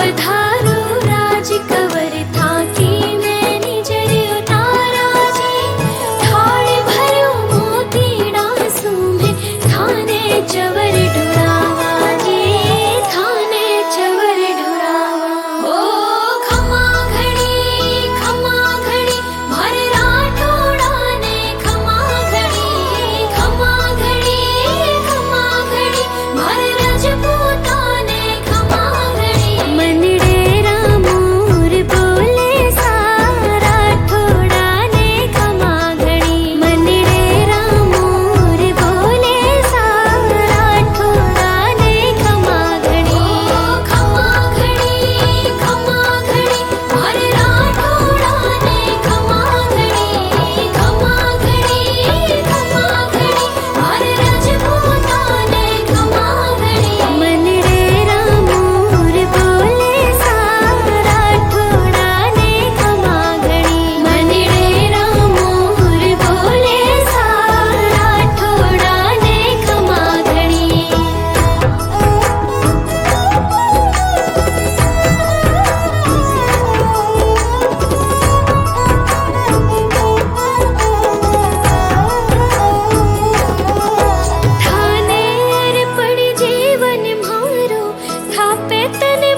पधारो राज कवर थाकी नैनी जर उतारा जी। थाल भरो मोती डांसू में थाने चवर ढुरावा जी, थाने चवर ढुरावा। ओ खमा घड़ी भर राठौड़ा ने खमा घड़ी भर रजपूता ने खमा घड़ी। मनडेरा मोर बोले सा राठौड़ा ने खमा घड़ी, मनडेरा मोर बोले सा राठौड़ा ने खमा घड़ी। खमा घड़ी भर राठौड़ा ने खमा घड़ी भर रजपूता ने खमा घड़ी। मनडेरा मोर बोले सा राठौड़ा ने खमा घड़ी, मनडेरा मोर बोले सा राठौड़ा ने खमा घड़ी। थाने अर पड़ी जीवन मारो थापे तन